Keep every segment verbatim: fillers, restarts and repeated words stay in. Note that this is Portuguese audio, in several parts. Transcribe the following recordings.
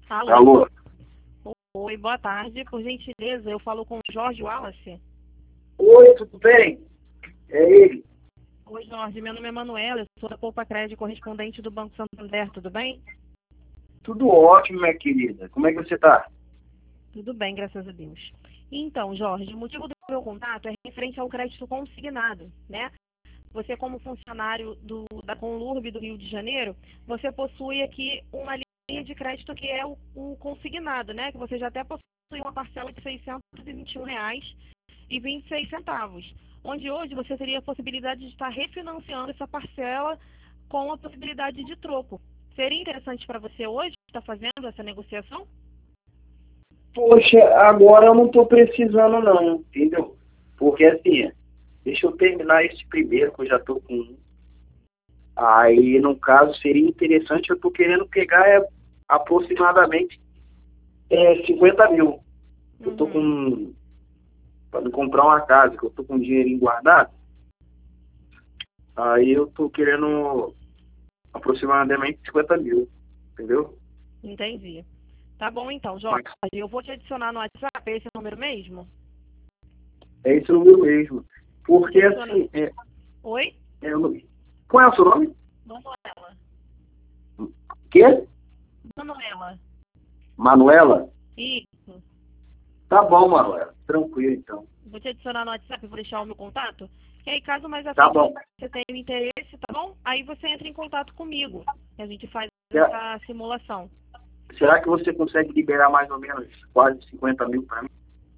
Alô? Alô? Oi, boa tarde. Por gentileza, eu falo com o Jorge Wallace. Oi, tudo bem? É ele. Oi, Jorge. Meu nome é Manuela. Eu sou da Poupa Crédito, correspondente do Banco Santander. Tudo bem? Tudo ótimo, minha querida. Como é que você tá? Tudo bem, graças a Deus. Então, Jorge, o motivo do meu contato é referente ao crédito consignado, né? Você, como funcionário do, da Conlurb do Rio de Janeiro, você possui aqui uma linha de crédito que é o, o consignado, né? Que você já até possui uma parcela de seiscentos e vinte e um reais e vinte e seis centavos, onde hoje você teria a possibilidade de estar refinanciando essa parcela com a possibilidade de troco. Seria interessante para você hoje estar fazendo essa negociação? Poxa, agora eu não tô precisando não, entendeu? Porque assim, deixa eu terminar esse primeiro, que eu já tô com um. Aí, no caso, seria interessante, eu tô querendo pegar é, aproximadamente é, cinquenta mil. Eu tô Uhum. com... Pra me comprar uma casa, que eu tô com um dinheirinho guardado. Aí eu tô querendo aproximadamente cinquenta mil, entendeu? Entendi. Tá bom então, Jorge. Mas Eu vou te adicionar no WhatsApp esse número mesmo? é esse número mesmo. Vou te Porque adicionar. assim, é, Oi? é, eu não- qual é o seu nome? Manuela. Quê? Manuela. Manuela? Isso. Tá bom, Manuela. Tranquilo, então. Vou te adicionar no WhatsApp e vou deixar o meu contato. E aí, caso mais à Tá frente bom. você tenha interesse, tá bom? Aí você entra em contato comigo. E a gente faz Será, essa simulação. será que você consegue liberar mais ou menos quase cinquenta mil para mim?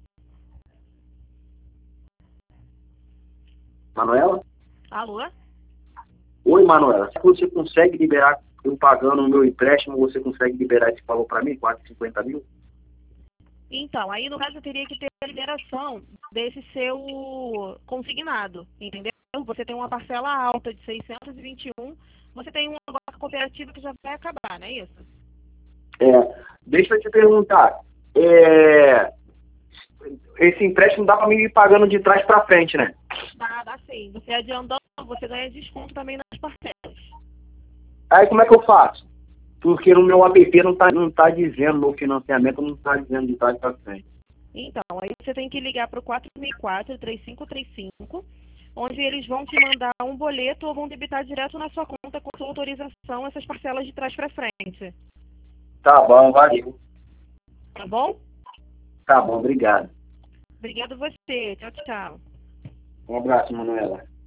Manuela? Alô? Oi, Manuela. Será que você consegue liberar, eu pagando o meu empréstimo, você consegue liberar esse valor para mim, quase cinquenta mil? Então, aí no caso eu teria que ter a liberação desse seu consignado, entendeu? Você tem uma parcela alta de seiscentos e vinte e um, você tem uma agora cooperativa que já vai acabar, não é isso? É, deixa eu te perguntar. É, esse empréstimo dá para mim ir pagando de trás para frente, né? Dá, dá sim. Você adiantando, você ganha desconto também nas parcelas. Aí como é que eu faço? Porque no meu app não tá, não tá dizendo, no financiamento não tá dizendo de trás para frente. Então, aí você tem que ligar para o quatro seis quatro, três cinco três cinco, onde eles vão te mandar um boleto ou vão debitar direto na sua conta com sua autorização essas parcelas de trás para frente. Tá bom, valeu. Tá bom? Tá bom, obrigado. Obrigado você. Tchau, tchau. Um abraço, Manuela.